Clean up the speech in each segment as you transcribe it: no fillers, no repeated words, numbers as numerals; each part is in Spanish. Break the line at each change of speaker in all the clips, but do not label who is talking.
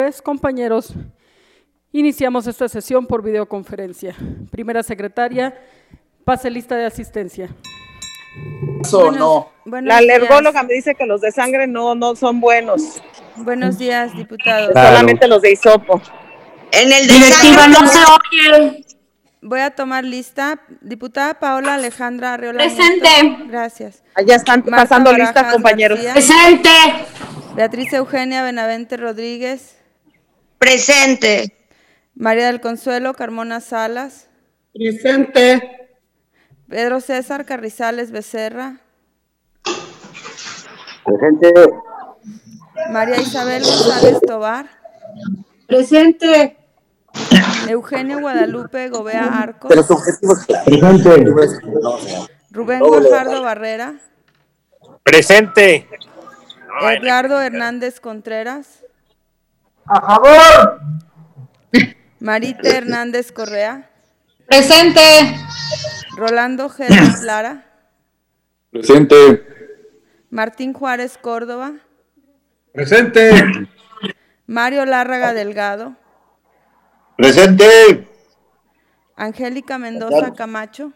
López. Compañeros, iniciamos esta sesión por videoconferencia. Primera secretaria, pase lista de asistencia.
La alergóloga me dice que los de sangre no son buenos.
Buenos días, diputados.
Claro. Solamente los de hisopo.
En el de sangre no se oye.
Voy a tomar lista. Diputada Paola Alejandra Arreola.
Presente.
Nieto. Gracias.
Allá están pasando lista, compañeros.
García.
Presente.
Beatriz Eugenia Benavente Rodríguez.
Presente.
María del Consuelo Carmona Salas.
Presente.
Pedro César Carrizales Becerra.
Presente.
María Isabel González Tobar.
Presente.
Eugenio Guadalupe Gobea Arcos.
De los objetivos. Presente.
Rubén Guajardo Barrera.
Presente.
Edgardo Hernández Contreras.
A favor.
Marita Hernández Correa.
Presente.
Rolando Jerez Lara.
Presente.
Martín Juárez Córdoba.
Presente.
Mario Lárraga Delgado.
Presente.
Angélica Mendoza Camacho.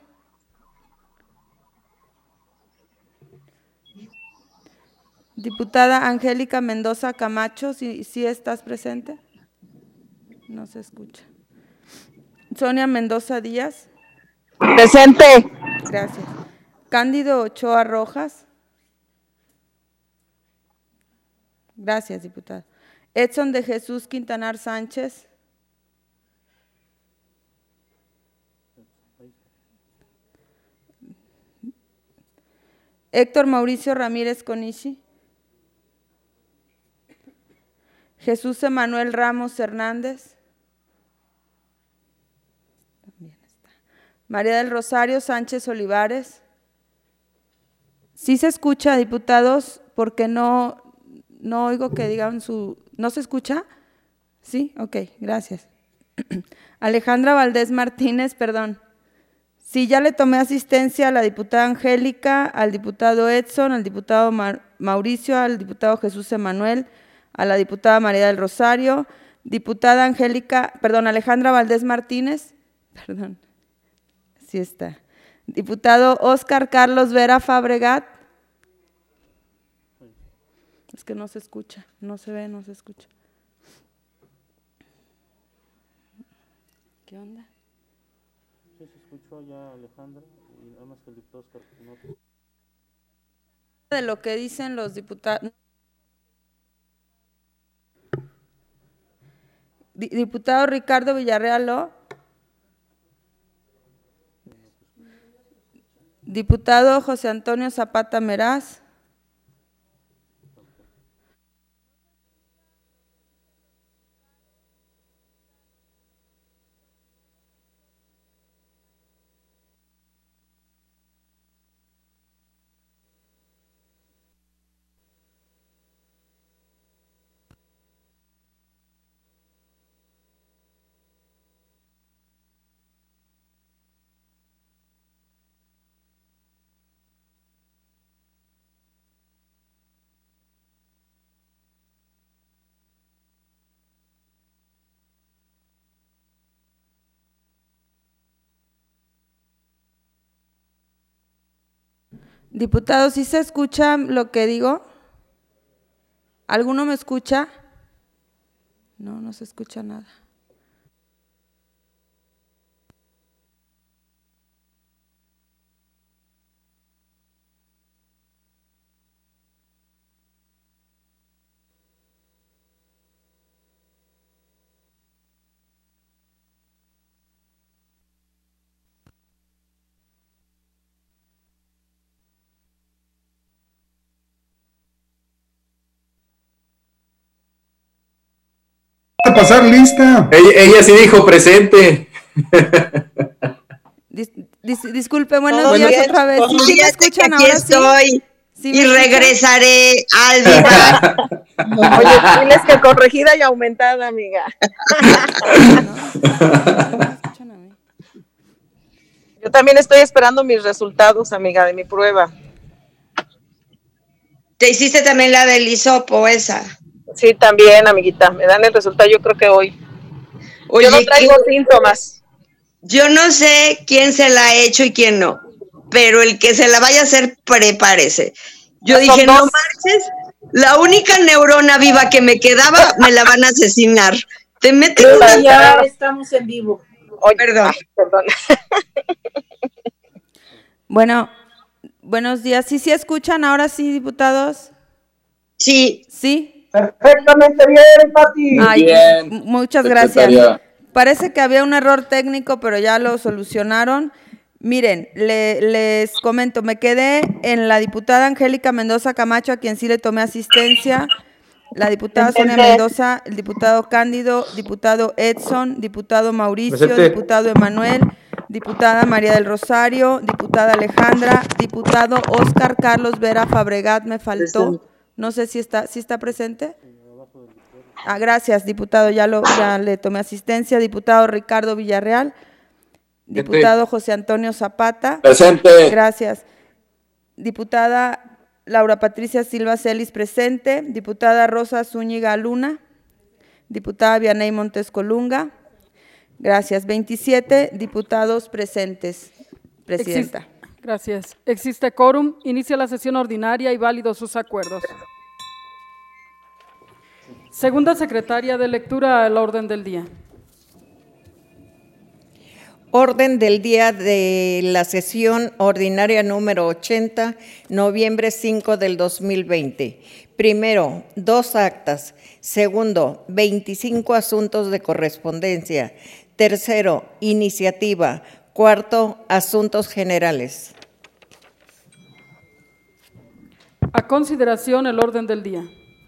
Diputada Angélica Mendoza Camacho, ¿sí estás presente? No se escucha. Sonia Mendoza Díaz.
Presente.
Gracias. Cándido Ochoa Rojas. Gracias, diputada. Edson de Jesús Quintanar Sánchez. Héctor Mauricio Ramírez Conishi. Jesús Emanuel Ramos Hernández. También está. María del Rosario Sánchez Olivares. Sí se escucha, diputados, porque no oigo que digan su... ¿No se escucha? Sí, ok, gracias. Alejandra Valdés Martínez, perdón. Sí, ya le tomé asistencia a la diputada Angélica, al diputado Edson, al diputado Mauricio, al diputado Jesús Emanuel, a la diputada María del Rosario, diputada Alejandra Valdés Martínez, perdón, sí está. Diputado Óscar Carlos Vera Fabregat. Es que no se escucha, no se ve, no se escucha. ¿Qué onda?
Sí, se escuchó ya Alejandra y nada más que el diputado Óscar.
De lo que dicen los diputados. Diputado Ricardo Villarreal. Diputado José Antonio Zapata Meraz. Diputados, ¿sí se escucha lo que digo? ¿Alguno me escucha? No, no se escucha nada.
A pasar lista. Ella sí dijo presente.
Disculpe, buenos días otra vez.
¿Sí me escuchan ahora? Estoy
¿Sí
y regresaré al vivar.
Oye, diles que corregida y aumentada, amiga. Yo también estoy esperando mis resultados, amiga, de mi prueba.
¿Te hiciste también la del hisopo esa?
Sí, también, amiguita. Me dan el resultado, yo creo que hoy.
Oye,
yo no traigo síntomas.
Yo no sé quién se la ha hecho y quién no, pero el que se la vaya a hacer, prepárese. Yo dije, no marches, la única neurona viva que me quedaba, me la van a asesinar. Te meten una...
Ya estamos en vivo.
Oye, perdón. Perdón.
Bueno, buenos días. ¿Sí escuchan ahora sí, diputados?
Sí.
¿Sí?
Perfectamente bien, Pati.
Ay,
bien.
Muchas
Secretaria.
gracias. Parece que había un error técnico, pero ya lo solucionaron. Miren, les comento, me quedé en la diputada Angélica Mendoza Camacho, a quien sí le tomé asistencia, la diputada Sonia Mendoza, el diputado Cándido, diputado Edson, diputado Mauricio,
Presente.
diputado Emanuel, diputada María del Rosario, diputada Alejandra, diputado Óscar Carlos Vera Fabregat, me faltó. No sé si está presente. Gracias, diputado, ya le tomé asistencia. Diputado Ricardo Villarreal. Diputado José Antonio Zapata.
Presente.
Gracias. Diputada Laura Patricia Silva Celis, presente. Diputada Rosa Zúñiga Luna. Diputada Vianey Montes Colunga. Gracias. 27 diputados presentes, presidenta.
Gracias. Existe quórum. Inicia la sesión ordinaria y válidos sus acuerdos. Segunda secretaria de lectura al orden del día.
Orden del día de la sesión ordinaria número 80, noviembre 5 del 2020. Primero, 2 actas. Segundo, 25 asuntos de correspondencia. Tercero, iniciativa. Cuarto, asuntos generales.
A consideración el orden del día.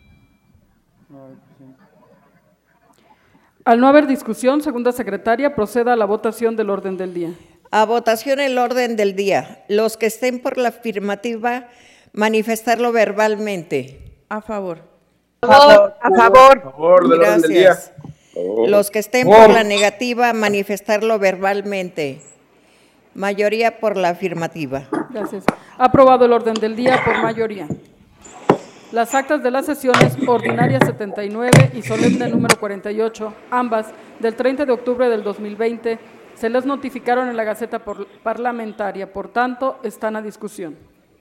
Al no haber discusión, segunda secretaria, proceda a la votación del orden del día.
A votación el orden del día. Los que estén por la afirmativa, manifestarlo verbalmente.
A favor.
A favor.
A favor del orden del día.
Gracias. Los que estén por la negativa, manifestarlo verbalmente. Mayoría por la afirmativa.
Gracias. Aprobado el orden del día por mayoría. Las actas de las sesiones ordinaria 79 y solemne número 48, ambas del 30 de octubre del 2020, se les notificaron en la Gaceta Parlamentaria, por tanto, están a discusión.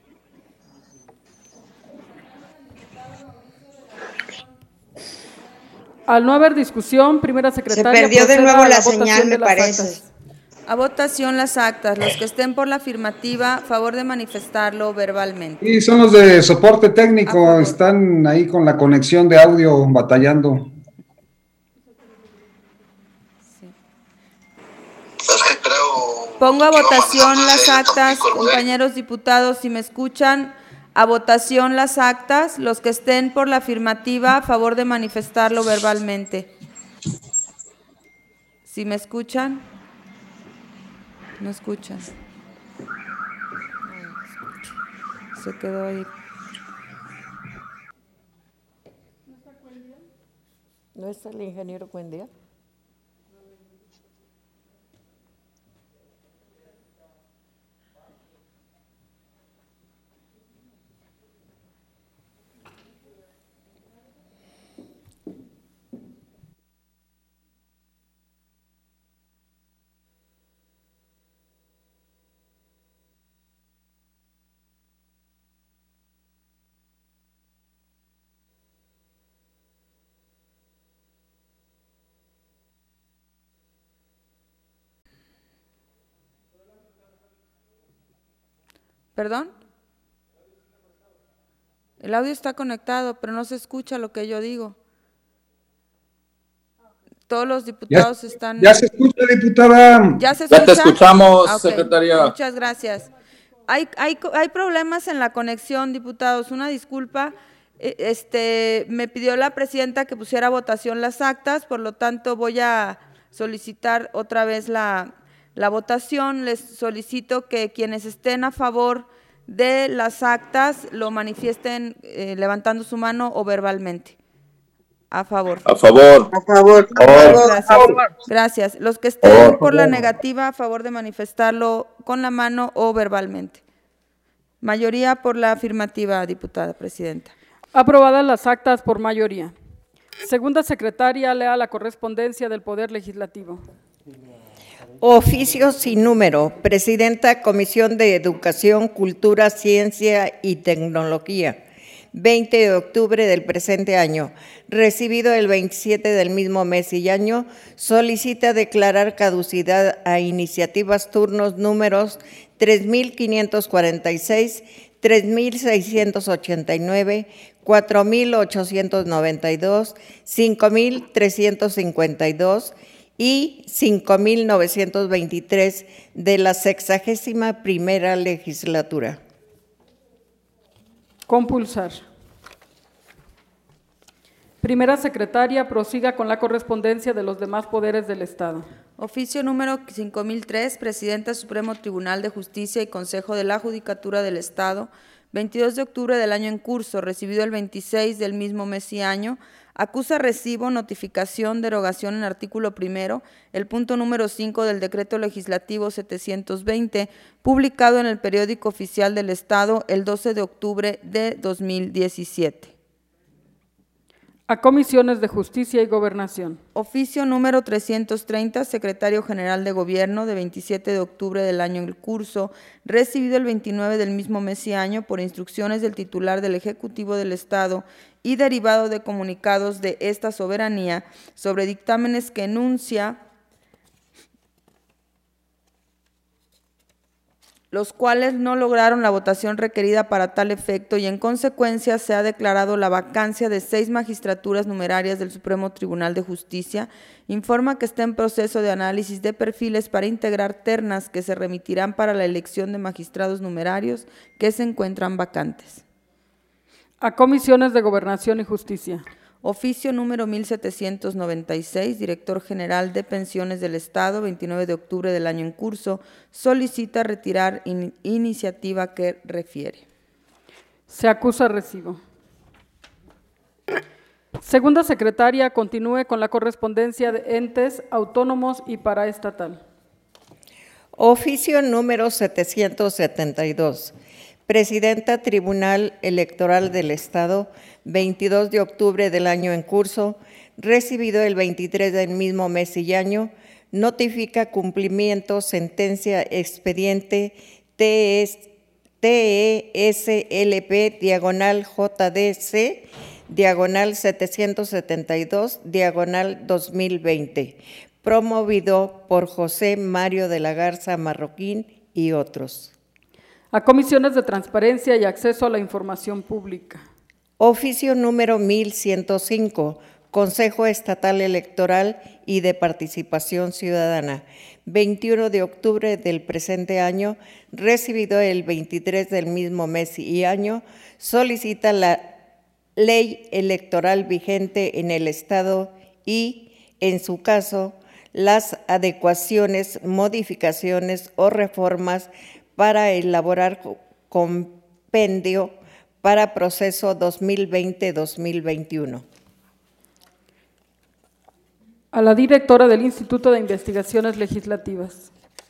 Al no haber discusión, primera secretaria,
se perdió de
proceda
nuevo
a
la
votación
señal,
de
me
las
parece.
actas.
A votación las actas. Los que estén por la afirmativa, favor de manifestarlo verbalmente.
Sí, son los de soporte técnico, están ahí con la conexión de audio batallando.
Pongo a votación las actas, compañeros diputados, si me escuchan, a votación las actas. Los que estén por la afirmativa, a favor de manifestarlo verbalmente. Si me escuchan. No escuchan. Se quedó ahí.
¿No está el ingeniero Cuendía?
¿Perdón? El audio está conectado, pero no se escucha lo que yo digo. Todos los diputados están...
¿Ya se escucha, diputada?
¿Ya se escucha?
Ya te escuchamos,
Ok,
secretaria.
Muchas gracias. Hay problemas en la conexión, diputados. Una disculpa. Me pidió la presidenta que pusiera a votación las actas, por lo tanto voy a solicitar otra vez la votación. Les solicito que quienes estén a favor de las actas lo manifiesten levantando su mano o verbalmente. A favor.
A favor.
A favor.
Gracias. Gracias. Los que estén por la negativa, a favor de manifestarlo con la mano o verbalmente. Mayoría por la afirmativa, diputada presidenta.
Aprobadas las actas por mayoría. Segunda secretaria, lea la correspondencia del Poder Legislativo.
Oficio sin número. Presidenta Comisión de Educación, Cultura, Ciencia y Tecnología. 20 de octubre del presente año, recibido el 27 del mismo mes y año, solicita declarar caducidad a iniciativas turnos números 3.546, 3.689, 4.892, 5.352 y 5.923 de la 61ª legislatura.
Compulsar. Primera secretaria, prosiga con la correspondencia de los demás poderes del Estado.
Oficio número 5003, Presidenta Supremo Tribunal de Justicia y Consejo de la Judicatura del Estado, 22 de octubre del año en curso, recibido el 26 del mismo mes y año, acusa recibo, notificación, derogación en artículo primero, el punto número 5 del Decreto Legislativo 720, publicado en el Periódico Oficial del Estado el 12 de octubre de 2017.
A comisiones de Justicia y Gobernación.
Oficio número 330, Secretario General de Gobierno, de 27 de octubre del año en curso, recibido el 29 del mismo mes y año por instrucciones del titular del Ejecutivo del Estado y derivado de comunicados de esta soberanía sobre dictámenes que enuncia, los cuales no lograron la votación requerida para tal efecto y en consecuencia se ha declarado la vacancia de 6 magistraturas numerarias del Supremo Tribunal de Justicia, informa que está en proceso de análisis de perfiles para integrar ternas que se remitirán para la elección de magistrados numerarios que se encuentran vacantes.
A comisiones de Gobernación y Justicia.
Oficio número 1796, Director General de Pensiones del Estado, 29 de octubre del año en curso, solicita retirar iniciativa que refiere.
Se acusa recibo. Segunda secretaria, continúe con la correspondencia de entes autónomos y paraestatal.
Oficio número 772. Presidenta Tribunal Electoral del Estado, 22 de octubre del año en curso, recibido el 23 del mismo mes y año, notifica cumplimiento sentencia expediente TESLP/JDC/772/2020, promovido por José Mario de la Garza Marroquín y otros.
A comisiones de Transparencia y Acceso a la Información Pública.
Oficio número 1105, Consejo Estatal Electoral y de Participación Ciudadana, 21 de octubre del presente año, recibido el 23 del mismo mes y año, solicita la ley electoral vigente en el Estado y, en su caso, las adecuaciones, modificaciones o reformas para elaborar compendio para proceso 2020-2021.
A la directora del Instituto de Investigaciones Legislativas.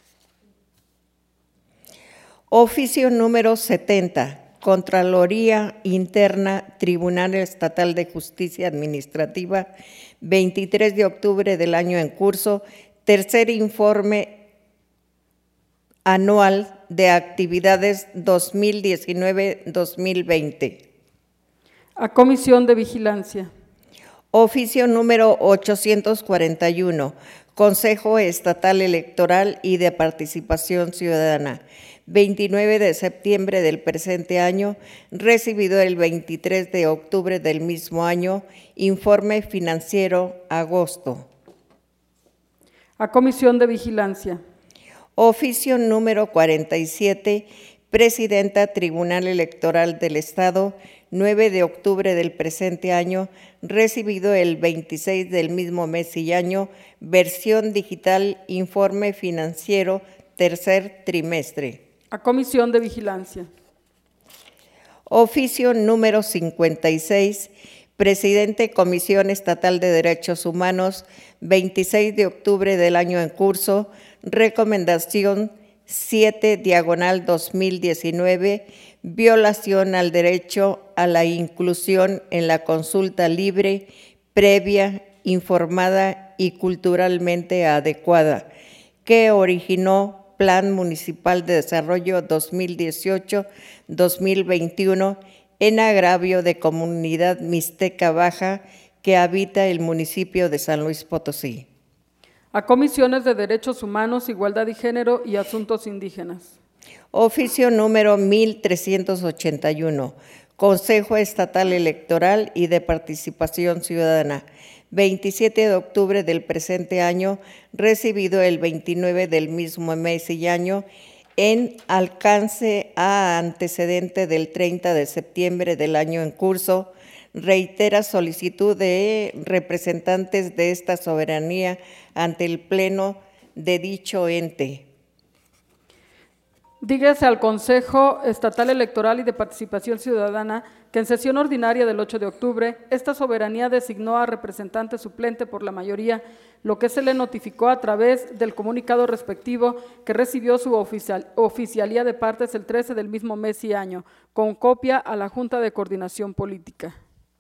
Oficio número 70, Contraloría Interna, Tribunal Estatal de Justicia Administrativa, 23 de octubre del año en curso, tercer informe anual de actividades 2019-2020.
A Comisión de Vigilancia.
Oficio número 841, Consejo Estatal Electoral y de Participación Ciudadana, 29 de septiembre del presente año, recibido el 23 de octubre del mismo año, informe financiero agosto.
A Comisión de Vigilancia.
Oficio número 47, Presidenta Tribunal Electoral del Estado, 9 de octubre del presente año, recibido el 26 del mismo mes y año, versión digital, informe financiero, tercer trimestre.
A Comisión de Vigilancia.
Oficio número 56, Presidente Comisión Estatal de Derechos Humanos, 26 de octubre del año en curso, recomendación 7/2019, violación al derecho a la inclusión en la consulta libre, previa, informada y culturalmente adecuada, que originó Plan Municipal de Desarrollo 2018-2021 en agravio de comunidad mixteca baja que habita el municipio de San Luis Potosí.
A comisiones de Derechos Humanos, Igualdad y Género y Asuntos Indígenas.
Oficio número 1381, Consejo Estatal Electoral y de Participación Ciudadana, 27 de octubre del presente año, recibido el 29 del mismo mes y año, en alcance a antecedente del 30 de septiembre del año en curso, reitera solicitud de representantes de esta soberanía ante el Pleno de dicho ente.
Dígase al Consejo Estatal Electoral y de Participación Ciudadana que en sesión ordinaria del 8 de octubre, esta soberanía designó a representante suplente por la mayoría, lo que se le notificó a través del comunicado respectivo que recibió su oficialía de partes el 13 del mismo mes y año, con copia a la Junta de Coordinación Política.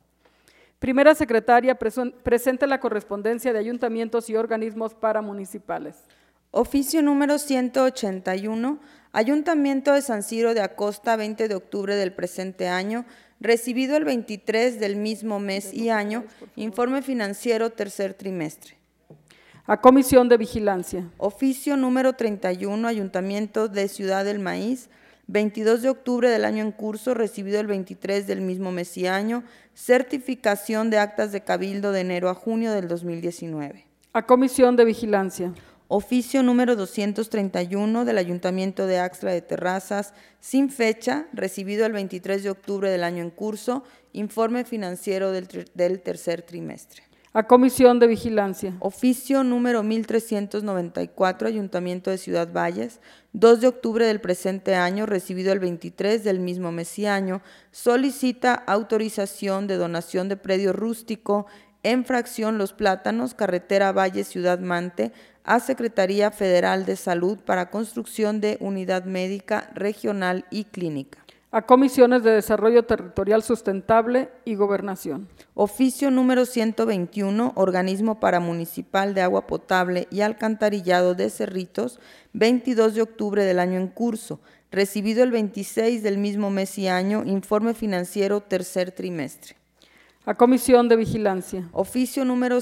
Primera secretaria, presente la correspondencia de ayuntamientos y organismos paramunicipales.
Oficio número 181, Ayuntamiento de San Ciro de Acosta, 20 de octubre del presente año, recibido el 23 del mismo mes y año, informe financiero tercer trimestre.
A Comisión de Vigilancia.
Oficio número 31, Ayuntamiento de Ciudad del Maíz, 22 de octubre del año en curso, recibido el 23 del mismo mes y año, certificación de actas de cabildo de enero a junio del 2019.
A Comisión de Vigilancia.
Oficio número 231 del Ayuntamiento de Axtla de Terrazas, sin fecha, recibido el 23 de octubre del año en curso, informe financiero del tercer trimestre.
A Comisión de Vigilancia.
Oficio número 1394, Ayuntamiento de Ciudad Valles, 2 de octubre del presente año, recibido el 23 del mismo mes y año, solicita autorización de donación de predio rústico en fracción Los Plátanos, carretera Valle Ciudad Mante, a Secretaría Federal de Salud para construcción de unidad médica, regional y clínica.
A Comisiones de Desarrollo Territorial Sustentable y Gobernación.
Oficio número 121, Organismo Paramunicipal de Agua Potable y Alcantarillado de Cerritos, 22 de octubre del año en curso, recibido el 26 del mismo mes y año, informe financiero tercer trimestre.
A Comisión de Vigilancia.
Oficio número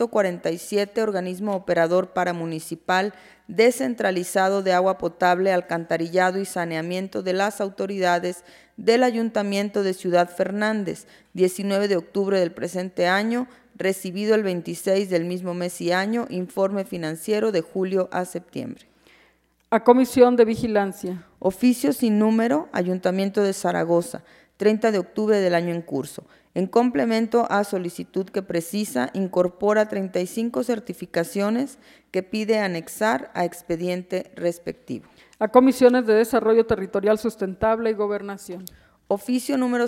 147, Organismo Operador Paramunicipal Descentralizado de Agua Potable, Alcantarillado y Saneamiento de las Autoridades del Ayuntamiento de Ciudad Fernández, 19 de octubre del presente año, recibido el 26 del mismo mes y año, informe financiero de julio a septiembre.
A Comisión de Vigilancia.
Oficio sin número, Ayuntamiento de Zaragoza, 30 de octubre del año en curso. En complemento a solicitud que precisa, incorpora 35 certificaciones que pide anexar a expediente respectivo.
A Comisiones de Desarrollo Territorial Sustentable y Gobernación.
Oficio número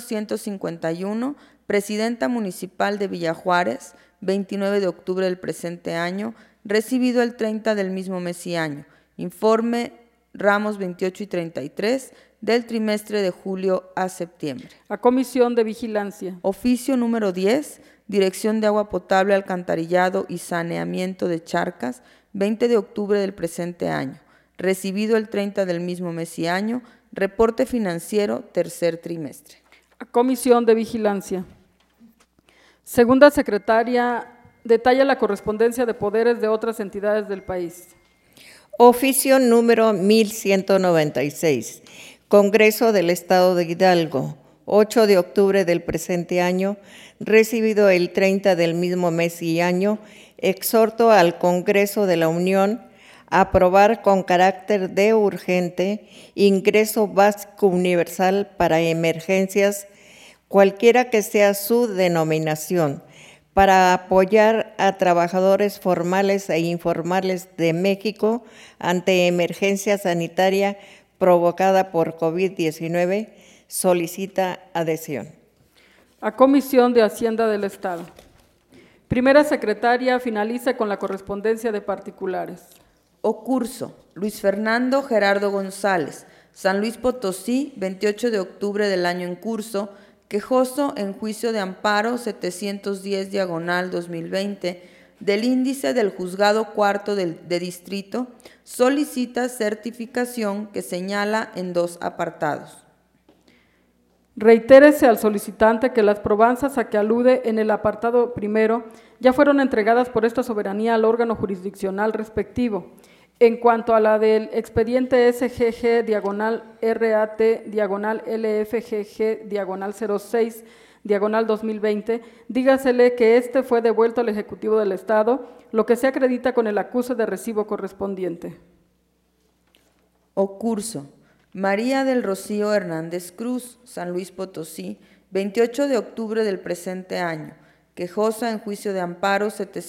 151, Presidenta Municipal de Villajuárez, 29 de octubre del presente año, recibido el 30 del mismo mes y año. Informe ramos 28 y 33 del trimestre de julio a septiembre.
A Comisión de Vigilancia.
Oficio número 10, Dirección de Agua Potable, Alcantarillado y Saneamiento de Charcas, 20 de octubre del presente año. Recibido el 30 del mismo mes y año, reporte financiero tercer trimestre.
A Comisión de Vigilancia. Segunda secretaria, detalla la correspondencia de poderes de otras entidades del país.
Oficio número 1196. Congreso del Estado de Hidalgo, 8 de octubre del presente año, recibido el 30 del mismo mes y año, exhorto al Congreso de la Unión a aprobar con carácter de urgente ingreso básico universal para emergencias, cualquiera que sea su denominación, para apoyar a trabajadores formales e informales de México ante emergencia sanitaria provocada por COVID-19, solicita adhesión.
A Comisión de Hacienda del Estado. Primera secretaria, finaliza con la correspondencia de particulares.
Ocurso, Luis Fernando Gerardo González, San Luis Potosí, 28 de octubre del año en curso, quejoso en juicio de amparo 710/2020 del índice del Juzgado Cuarto de Distrito, solicita certificación que señala en 2 apartados.
Reitérese al solicitante que las probanzas a que alude en el apartado primero ya fueron entregadas por esta soberanía al órgano jurisdiccional respectivo. En cuanto a la del expediente SGG-RAT-LFGG-06-2020, dígasele que este fue devuelto al Ejecutivo del Estado, lo que se acredita con el acuse de recibo correspondiente.
Ocurso. María del Rocío Hernández Cruz, San Luis Potosí, 28 de octubre del presente año, quejosa en juicio de amparo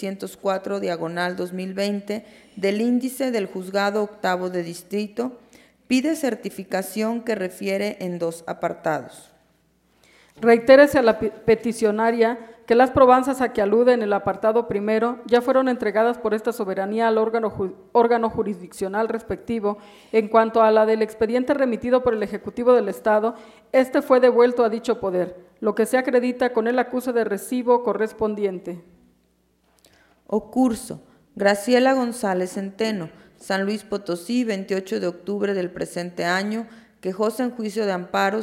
704/2020 del índice del Juzgado Octavo de Distrito, pide certificación que refiere en 2 apartados.
Reitérese a la peticionaria que las probanzas a que alude en el apartado primero ya fueron entregadas por esta soberanía al órgano jurisdiccional respectivo. En cuanto a la del expediente remitido por el Ejecutivo del Estado, este fue devuelto a dicho poder, lo que se acredita con el acuse de recibo correspondiente.
Ocurso. Graciela González Centeno, San Luis Potosí, 28 de octubre del presente año, quejosa en juicio de amparo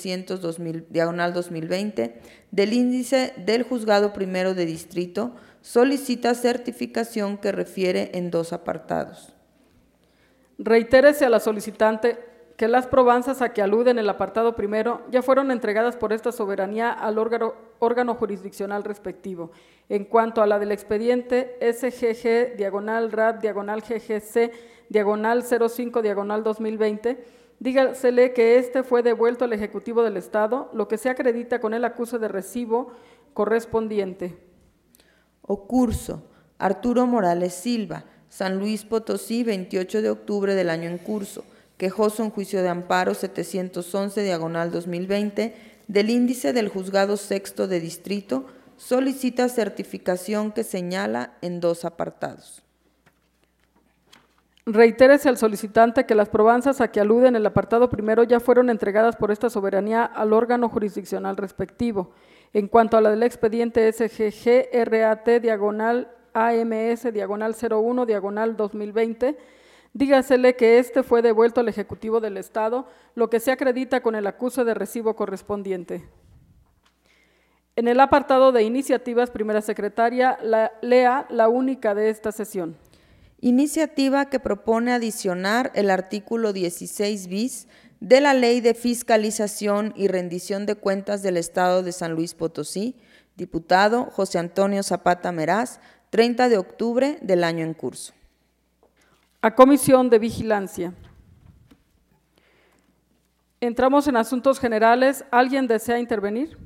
700/2020 del índice del Juzgado Primero de Distrito, solicita certificación que refiere en 2 apartados.
Reitérese a la solicitante que las probanzas a que alude en el apartado primero ya fueron entregadas por esta soberanía al órgano jurisdiccional respectivo. En cuanto a la del expediente SGG-RAT-GGC-05/2020, dígasele que este fue devuelto al Ejecutivo del Estado, lo que se acredita con el acuse de recibo correspondiente.
Ocurso. Arturo Morales Silva, San Luis Potosí, 28 de octubre del año en curso, quejoso en juicio de amparo 711/2020 del índice del Juzgado Sexto de Distrito, solicita certificación que señala en 2 apartados.
Reitérese al solicitante que las probanzas a que alude en el apartado primero ya fueron entregadas por esta soberanía al órgano jurisdiccional respectivo. En cuanto a la del expediente SGG-RAT-AMS-01/2020, dígasele que este fue devuelto al Ejecutivo del Estado, lo que se acredita con el acuse de recibo correspondiente. En el apartado de iniciativas, primera secretaria, lea la única de esta sesión.
Iniciativa que propone adicionar el artículo 16 bis de la Ley de Fiscalización y Rendición de Cuentas del Estado de San Luis Potosí, diputado José Antonio Zapata Meraz, 30 de octubre del año en curso.
A Comisión de Vigilancia. Entramos en asuntos generales. ¿Alguien desea intervenir?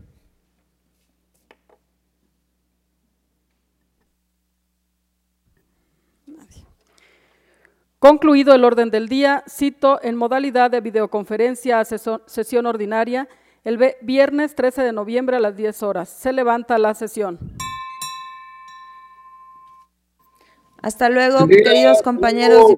Nadie. Concluido el orden del día, cito en modalidad de videoconferencia a sesión ordinaria el viernes 13 de noviembre a las 10 horas. Se levanta la sesión.
Hasta luego, queridos compañeros.